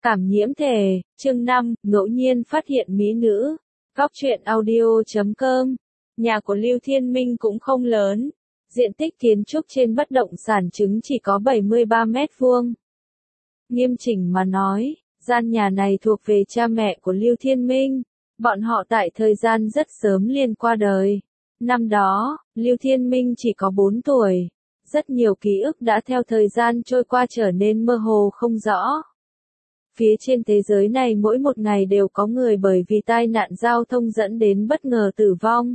Cảm nhiễm thể, chương 5, ngẫu nhiên phát hiện mỹ nữ. Góc truyện audio.com. Nhà của Lưu Thiên Minh cũng không lớn. Diện tích kiến trúc trên bất động sản chứng chỉ có 73 mét vuông. Nghiêm chỉnh mà nói, gian nhà này thuộc về cha mẹ của Lưu Thiên Minh. Bọn họ tại thời gian rất sớm liền qua đời. Năm đó, Lưu Thiên Minh chỉ có 4 tuổi. Rất nhiều ký ức đã theo thời gian trôi qua trở nên mơ hồ không rõ. Phía trên thế giới này mỗi một ngày đều có người bởi vì tai nạn giao thông dẫn đến bất ngờ tử vong.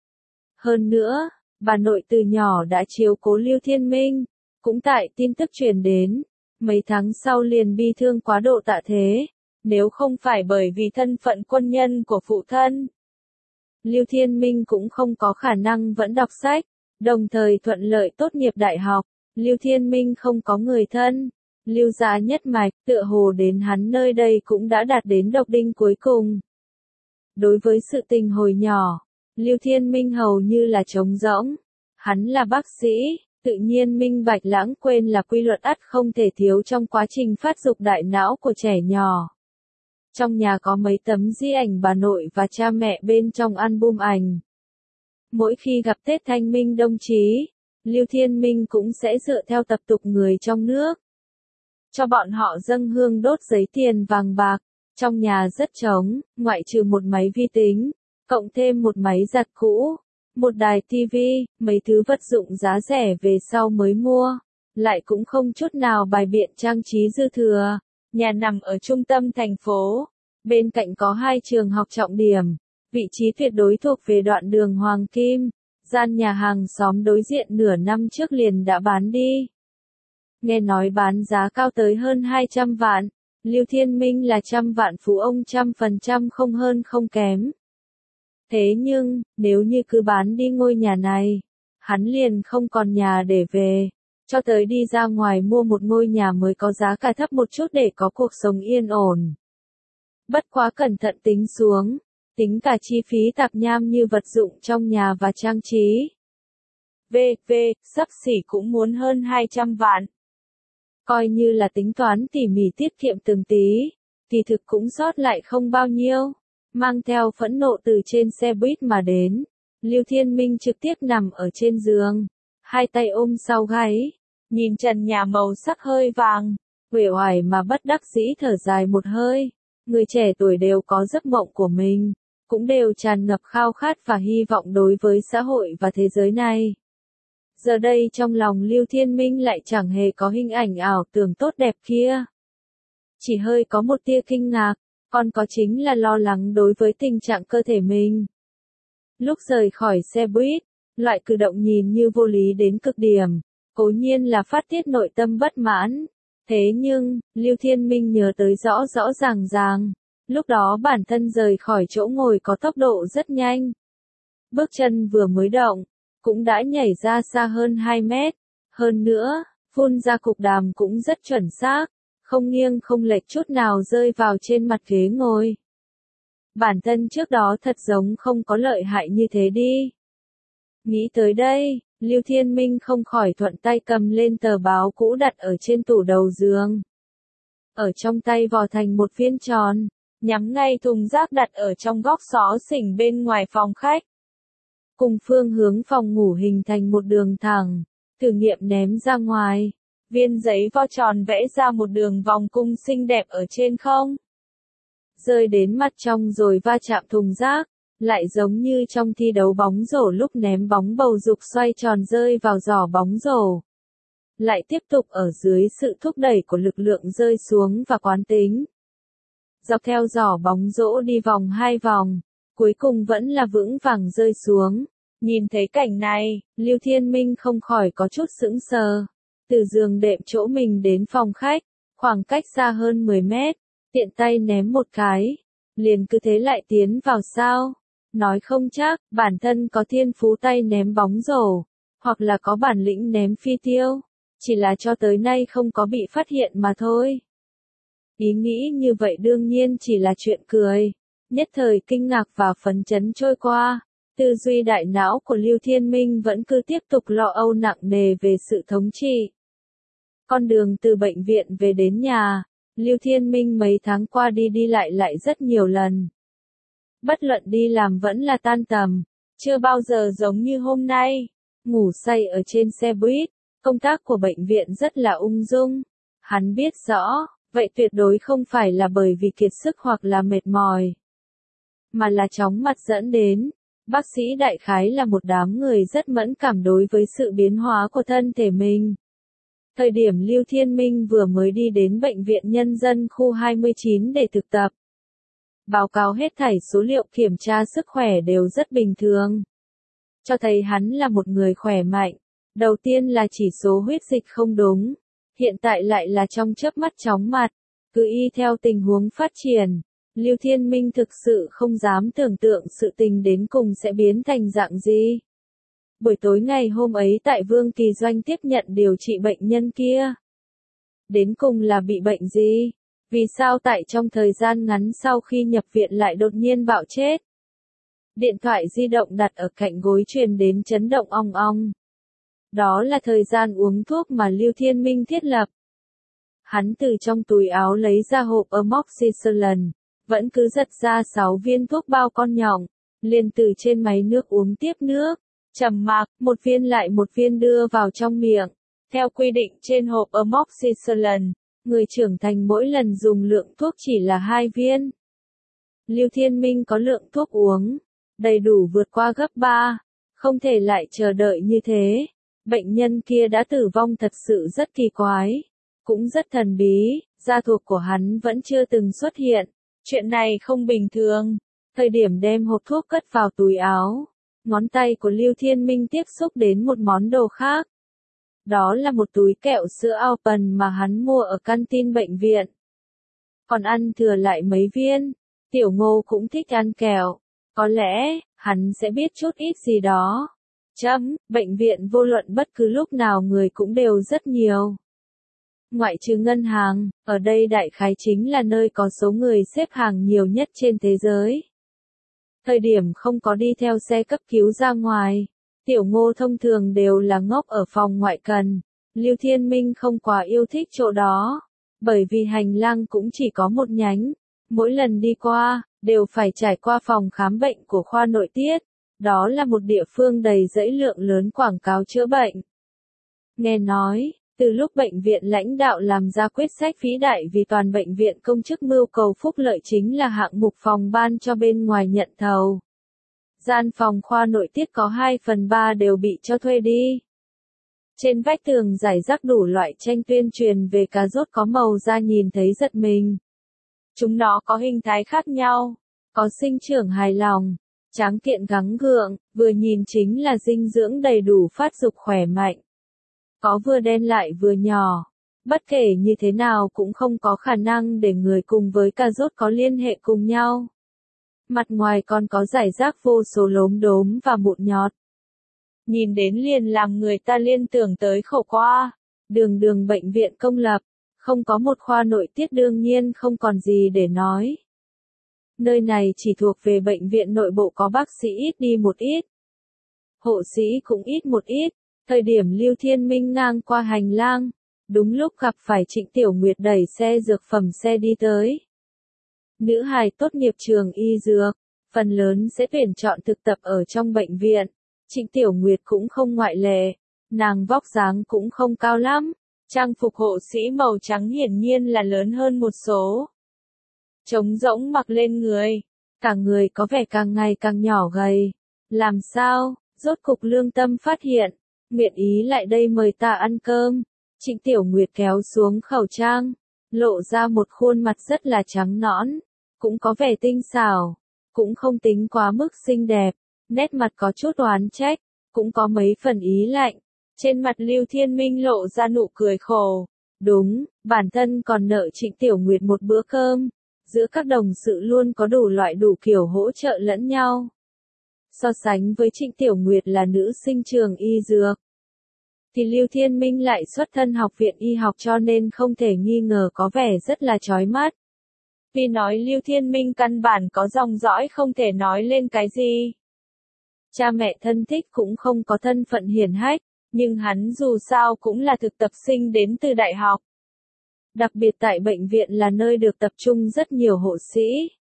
Hơn nữa, bà nội từ nhỏ đã chiếu cố Lưu Thiên Minh, cũng tại tin tức truyền đến, mấy tháng sau liền bi thương quá độ tạ thế, nếu không phải bởi vì thân phận quân nhân của phụ thân. Lưu Thiên Minh cũng không có khả năng vẫn đọc sách, đồng thời thuận lợi tốt nghiệp đại học. Lưu Thiên Minh không có người thân. Lưu gia nhất mạch, tựa hồ đến hắn nơi đây cũng đã đạt đến độc đinh cuối cùng. Đối với sự tình hồi nhỏ, Lưu Thiên Minh hầu như là trống rỗng. Hắn là bác sĩ, tự nhiên minh bạch lãng quên là quy luật ắt không thể thiếu trong quá trình phát dục đại não của trẻ nhỏ. Trong nhà có mấy tấm di ảnh bà nội và cha mẹ bên trong album ảnh. Mỗi khi gặp Tết Thanh Minh đồng chí, Lưu Thiên Minh cũng sẽ dựa theo tập tục người trong nước. Cho bọn họ dâng hương đốt giấy tiền vàng bạc, trong nhà rất trống, ngoại trừ một máy vi tính, cộng thêm một máy giặt cũ, một đài tivi, mấy thứ vật dụng giá rẻ về sau mới mua, lại cũng không chút nào bài biện trang trí dư thừa. Nhà nằm ở trung tâm thành phố, bên cạnh có 2 trường học trọng điểm, vị trí tuyệt đối thuộc về đoạn đường Hoàng Kim, gian nhà hàng xóm đối diện nửa năm trước liền đã bán đi. Nghe nói bán giá cao tới hơn 200 vạn, Lưu Thiên Minh là trăm vạn phú ông 100% không hơn không kém. Thế nhưng, nếu như cứ bán đi ngôi nhà này, hắn liền không còn nhà để về, cho tới đi ra ngoài mua một ngôi nhà mới có giá cả thấp một chút để có cuộc sống yên ổn. Bất quá cẩn thận tính xuống, tính cả chi phí tạp nham như vật dụng trong nhà và trang trí. Xấp xỉ cũng muốn hơn 200 vạn. Coi như là tính toán tỉ mỉ tiết kiệm từng tí, thì thực cũng sót lại không bao nhiêu. Mang theo phẫn nộ từ trên xe buýt mà đến, Lưu Thiên Minh trực tiếp nằm ở trên giường, hai tay ôm sau gáy, nhìn trần nhà màu sắc hơi vàng, uể oải mà bất đắc dĩ thở dài một hơi. Người trẻ tuổi đều có giấc mộng của mình, cũng đều tràn ngập khao khát và hy vọng đối với xã hội và thế giới này. Giờ đây trong lòng Lưu Thiên Minh lại chẳng hề có hình ảnh ảo tưởng tốt đẹp kia. Chỉ hơi có một tia kinh ngạc, còn có chính là lo lắng đối với tình trạng cơ thể mình. Lúc rời khỏi xe buýt, loại cử động nhìn như vô lý đến cực điểm, cố nhiên là phát tiết nội tâm bất mãn. Thế nhưng, Lưu Thiên Minh nhớ tới rõ rõ ràng, lúc đó bản thân rời khỏi chỗ ngồi có tốc độ rất nhanh. Bước chân vừa mới động, cũng đã nhảy ra xa hơn 2 mét. Hơn nữa, phun ra cục đàm cũng rất chuẩn xác, không nghiêng không lệch chút nào rơi vào trên mặt ghế ngồi. Bản thân trước đó thật giống không có lợi hại như thế đi. Nghĩ tới đây, Lưu Thiên Minh không khỏi thuận tay cầm lên tờ báo cũ đặt ở trên tủ đầu giường. Ở trong tay vò thành một viên tròn, nhắm ngay thùng rác đặt ở trong góc xó xỉnh bên ngoài phòng khách. Cùng phương hướng phòng ngủ hình thành một đường thẳng, thử nghiệm ném ra ngoài. Viên giấy vo tròn vẽ ra một đường vòng cung xinh đẹp ở trên không. Rơi đến mặt trong rồi va chạm thùng rác, lại giống như trong thi đấu bóng rổ lúc ném bóng bầu dục xoay tròn rơi vào giỏ bóng rổ. Lại tiếp tục ở dưới sự thúc đẩy của lực lượng rơi xuống và quán tính. Dọc theo giỏ bóng rổ đi vòng 2 vòng, cuối cùng vẫn là vững vàng rơi xuống. Nhìn thấy cảnh này, Lưu Thiên Minh không khỏi có chút sững sờ. Từ giường đệm chỗ mình đến phòng khách, khoảng cách xa hơn 10 mét, tiện tay ném một cái, liền cứ thế lại tiến vào sao? Nói không chắc, bản thân có thiên phú tay ném bóng rổ, hoặc là có bản lĩnh ném phi tiêu, chỉ là cho tới nay không có bị phát hiện mà thôi. Ý nghĩ như vậy đương nhiên chỉ là chuyện cười, nhất thời kinh ngạc và phấn chấn trôi qua. Tư duy đại não của Lưu Thiên Minh vẫn cứ tiếp tục lo âu nặng nề về sự thống trị. Con đường từ bệnh viện về đến nhà, Lưu Thiên Minh mấy tháng qua đi đi lại rất nhiều lần. Bất luận đi làm vẫn là tan tầm, chưa bao giờ giống như hôm nay, ngủ say ở trên xe buýt, công tác của bệnh viện rất là ung dung. Hắn biết rõ, vậy tuyệt đối không phải là bởi vì kiệt sức hoặc là mệt mỏi, mà là chóng mặt dẫn đến. Bác sĩ đại khái là một đám người rất mẫn cảm đối với sự biến hóa của thân thể mình. Thời điểm Lưu Thiên Minh vừa mới đi đến Bệnh viện Nhân dân khu 29 để thực tập. Báo cáo hết thảy số liệu kiểm tra sức khỏe đều rất bình thường, cho thấy hắn là một người khỏe mạnh. Đầu tiên là chỉ số huyết dịch không đúng, hiện tại lại là trong chớp mắt chóng mặt. Cứ y theo tình huống phát triển, Lưu Thiên Minh thực sự không dám tưởng tượng sự tình đến cùng sẽ biến thành dạng gì. Buổi tối ngày hôm ấy tại Vương Kỳ Doanh tiếp nhận điều trị bệnh nhân kia. Đến cùng là bị bệnh gì? Vì sao tại trong thời gian ngắn sau khi nhập viện lại đột nhiên bạo chết? Điện thoại di động đặt ở cạnh gối truyền đến chấn động ong ong. Đó là thời gian uống thuốc mà Lưu Thiên Minh thiết lập. Hắn từ trong túi áo lấy ra hộp amoxicillin, vẫn cứ giật ra 6 viên thuốc bao con nhộng, liền từ trên máy nước uống tiếp nước, trầm mặc, một viên lại một viên đưa vào trong miệng. Theo quy định trên hộp amoxicillin, người trưởng thành mỗi lần dùng lượng thuốc chỉ là 2 viên. Lưu Thiên Minh có lượng thuốc uống đầy đủ vượt qua gấp 3, không thể lại chờ đợi như thế. Bệnh nhân kia đã tử vong thật sự rất kỳ quái, cũng rất thần bí, gia thuộc của hắn vẫn chưa từng xuất hiện. Chuyện này không bình thường. Thời điểm đem hộp thuốc cất vào túi áo, ngón tay của Lưu Thiên Minh tiếp xúc đến một món đồ khác. Đó là một túi kẹo sữa Alpen mà hắn mua ở canteen bệnh viện. Còn ăn thừa lại mấy viên. Tiểu Ngô cũng thích ăn kẹo. Có lẽ, hắn sẽ biết chút ít gì đó. Bệnh viện vô luận bất cứ lúc nào người cũng đều rất nhiều. Ngoại trừ ngân hàng, ở đây đại khái chính là nơi có số người xếp hàng nhiều nhất trên thế giới. Thời điểm không có đi theo xe cấp cứu ra ngoài, Tiểu Ngô thông thường đều là ngốc ở phòng ngoại cần. Lưu Thiên Minh không quá yêu thích chỗ đó, bởi vì hành lang cũng chỉ có một nhánh. Mỗi lần đi qua, đều phải trải qua phòng khám bệnh của khoa nội tiết. Đó là một địa phương đầy dãy lượng lớn quảng cáo chữa bệnh. Nghe nói, từ lúc bệnh viện lãnh đạo làm ra quyết sách vĩ đại vì toàn bệnh viện công chức mưu cầu phúc lợi chính là hạng mục phòng ban cho bên ngoài nhận thầu. Gian phòng khoa nội tiết có 2/3 đều bị cho thuê đi. Trên vách tường rải rác đủ loại tranh tuyên truyền về cà rốt có màu da nhìn thấy giật mình. Chúng nó có hình thái khác nhau, có sinh trưởng hài lòng, tráng kiện gắng gượng, vừa nhìn chính là dinh dưỡng đầy đủ phát dục khỏe mạnh. Có vừa đen lại vừa nhỏ. Bất kể như thế nào cũng không có khả năng để người cùng với cà rốt có liên hệ cùng nhau. Mặt ngoài còn có rải rác vô số lốm đốm và mụn nhọt. Nhìn đến liền làm người ta liên tưởng tới khổ qua. Đường bệnh viện công lập, không có một khoa nội tiết đương nhiên không còn gì để nói. Nơi này chỉ thuộc về bệnh viện nội bộ có bác sĩ ít đi một ít. Hộ sĩ cũng ít một ít. Thời điểm Lưu Thiên Minh ngang qua hành lang, đúng lúc gặp phải Trịnh Tiểu Nguyệt đẩy xe dược phẩm xe đi tới. Nữ hài tốt nghiệp trường y dược, phần lớn sẽ tuyển chọn thực tập ở trong bệnh viện. Trịnh Tiểu Nguyệt cũng không ngoại lệ, nàng vóc dáng cũng không cao lắm, trang phục hộ sĩ màu trắng hiển nhiên là lớn hơn một số. Trống rỗng mặc lên người, cả người có vẻ càng ngày càng nhỏ gầy. Làm sao, rốt cục lương tâm phát hiện. Nguyện ý lại đây mời ta ăn cơm. Trịnh Tiểu Nguyệt kéo xuống khẩu trang, lộ ra một khuôn mặt rất là trắng nõn, cũng có vẻ tinh xảo, cũng không tính quá mức xinh đẹp, nét mặt có chút oán trách, cũng có mấy phần ý lạnh. Trên mặt Lưu Thiên Minh lộ ra nụ cười khổ. Đúng, bản thân còn nợ Trịnh Tiểu Nguyệt một bữa cơm. Giữa các đồng sự luôn có đủ loại đủ kiểu hỗ trợ lẫn nhau. So sánh với Trịnh Tiểu Nguyệt là nữ sinh trường y dược, thì Lưu Thiên Minh lại xuất thân học viện y học cho nên không thể nghi ngờ có vẻ rất là chói mắt. Vì nói Lưu Thiên Minh căn bản có dòng dõi không thể nói lên cái gì. Cha mẹ thân thích cũng không có thân phận hiển hách, nhưng hắn dù sao cũng là thực tập sinh đến từ đại học. Đặc biệt tại bệnh viện là nơi được tập trung rất nhiều hộ sĩ.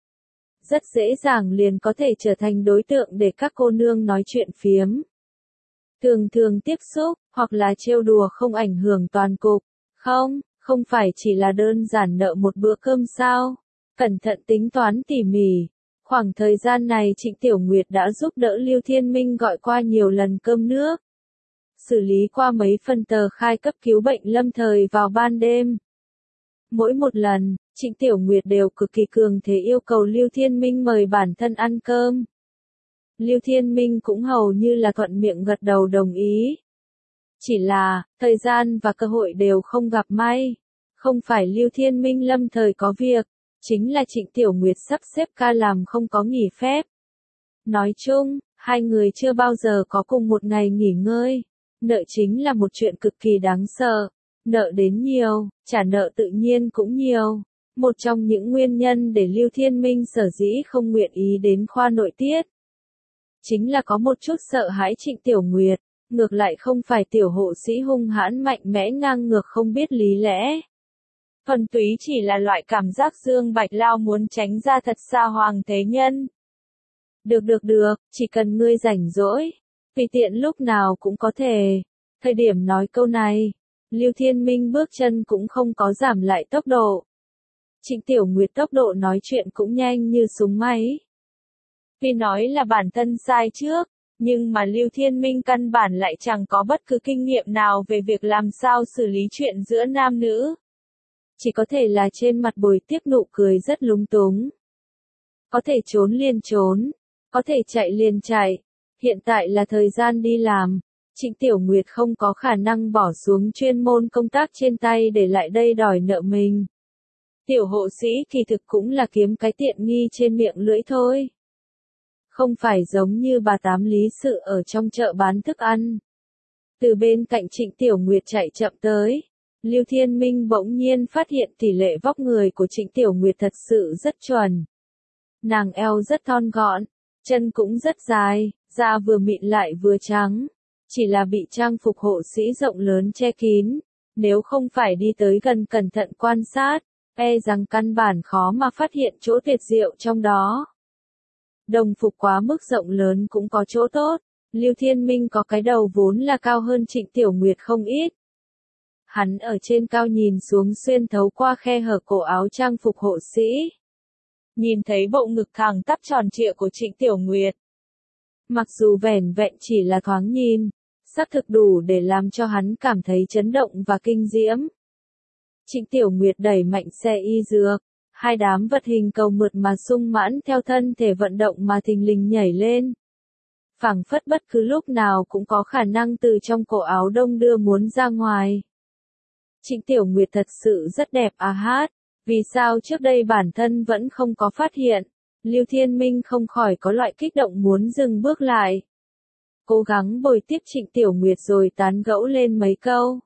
Rất dễ dàng liền có thể trở thành đối tượng để các cô nương nói chuyện phiếm. Thường thường tiếp xúc, hoặc là trêu đùa không ảnh hưởng toàn cục. Không phải chỉ là đơn giản nợ một bữa cơm sao. Cẩn thận tính toán tỉ mỉ. Khoảng thời gian này Trịnh Tiểu Nguyệt đã giúp đỡ Lưu Thiên Minh gọi qua nhiều lần cơm nước. Xử lý qua mấy phần tờ khai cấp cứu bệnh lâm thời vào ban đêm. Mỗi một lần, Trịnh Tiểu Nguyệt đều cực kỳ cường thế yêu cầu Lưu Thiên Minh mời bản thân ăn cơm. Lưu Thiên Minh cũng hầu như là thuận miệng gật đầu đồng ý. Chỉ là, thời gian và cơ hội đều không gặp may. Không phải Lưu Thiên Minh lâm thời có việc, chính là Trịnh Tiểu Nguyệt sắp xếp ca làm không có nghỉ phép. Nói chung, hai người chưa bao giờ có cùng một ngày nghỉ ngơi. Nợ chính là một chuyện cực kỳ đáng sợ. Nợ đến nhiều, trả nợ tự nhiên cũng nhiều. Một trong những nguyên nhân để Lưu Thiên Minh sở dĩ không nguyện ý đến khoa nội tiết. Chính là có một chút sợ hãi Trịnh Tiểu Nguyệt, ngược lại không phải tiểu hộ sĩ hung hãn mạnh mẽ ngang ngược không biết lý lẽ. Thuần túy chỉ là loại cảm giác Dương Bạch Lao muốn tránh ra thật xa Hoàng Thế Nhân. Được, chỉ cần ngươi rảnh rỗi, tùy tiện lúc nào cũng có thể. Thời điểm nói câu này, Lưu Thiên Minh bước chân cũng không có giảm lại tốc độ. Trịnh Tiểu Nguyệt tốc độ nói chuyện cũng nhanh như súng máy. Tuy nói là bản thân sai trước, nhưng mà Lưu Thiên Minh căn bản lại chẳng có bất cứ kinh nghiệm nào về việc làm sao xử lý chuyện giữa nam nữ. Chỉ có thể là trên mặt bồi tiếp nụ cười rất lúng túng. Có thể trốn liền trốn, có thể chạy liền chạy. Hiện tại là thời gian đi làm. Trịnh Tiểu Nguyệt không có khả năng bỏ xuống chuyên môn công tác trên tay để lại đây đòi nợ mình. Tiểu hộ sĩ kỳ thực cũng là kiếm cái tiện nghi trên miệng lưỡi thôi. Không phải giống như bà Tám lý sự ở trong chợ bán thức ăn. Từ bên cạnh Trịnh Tiểu Nguyệt chạy chậm tới. Lưu Thiên Minh bỗng nhiên phát hiện tỷ lệ vóc người của Trịnh Tiểu Nguyệt thật sự rất chuẩn. Nàng eo rất thon gọn, chân cũng rất dài, da vừa mịn lại vừa trắng. Chỉ là bị trang phục hộ sĩ rộng lớn che kín. Nếu không phải đi tới gần cẩn thận quan sát, e rằng căn bản khó mà phát hiện chỗ tuyệt diệu trong đó. Đồng phục quá mức rộng lớn cũng có chỗ tốt. Lưu Thiên Minh có cái đầu vốn là cao hơn Trịnh Tiểu Nguyệt không ít. Hắn ở trên cao nhìn xuống xuyên thấu qua khe hở cổ áo trang phục hộ sĩ. Nhìn thấy bộ ngực thẳng tắp tròn trịa của Trịnh Tiểu Nguyệt. Mặc dù vẻn vẹn chỉ là thoáng nhìn, xác thực đủ để làm cho hắn cảm thấy chấn động và kinh diễm. Trịnh Tiểu Nguyệt đẩy mạnh xe y dược, hai đám vật hình cầu mượt mà sung mãn theo thân thể vận động mà thình lình nhảy lên. Phảng phất bất cứ lúc nào cũng có khả năng từ trong cổ áo đông đưa muốn ra ngoài. Trịnh Tiểu Nguyệt thật sự rất đẹp à hát, vì sao trước đây bản thân vẫn không có phát hiện. Lưu Thiên Minh không khỏi có loại kích động muốn dừng bước lại. Cố gắng bồi tiếp Trịnh Tiểu Nguyệt rồi tán gẫu lên mấy câu.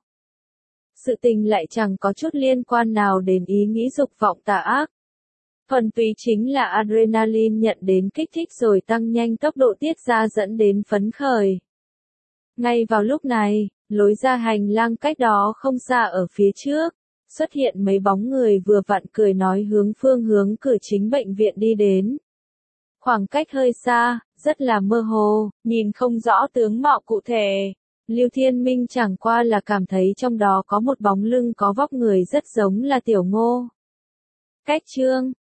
Sự tình lại chẳng có chút liên quan nào đến ý nghĩ dục vọng tà ác. Thuần túy chính là adrenaline nhận đến kích thích rồi tăng nhanh tốc độ tiết ra dẫn đến phấn khởi. Ngay vào lúc này, lối ra hành lang cách đó không xa ở phía trước, xuất hiện mấy bóng người vừa vặn cười nói hướng phương hướng cửa chính bệnh viện đi đến. Khoảng cách hơi xa, rất là mơ hồ, nhìn không rõ tướng mạo cụ thể. Lưu Thiên Minh chẳng qua là cảm thấy trong đó có một bóng lưng có vóc người rất giống là Tiểu Ngô. Cách chương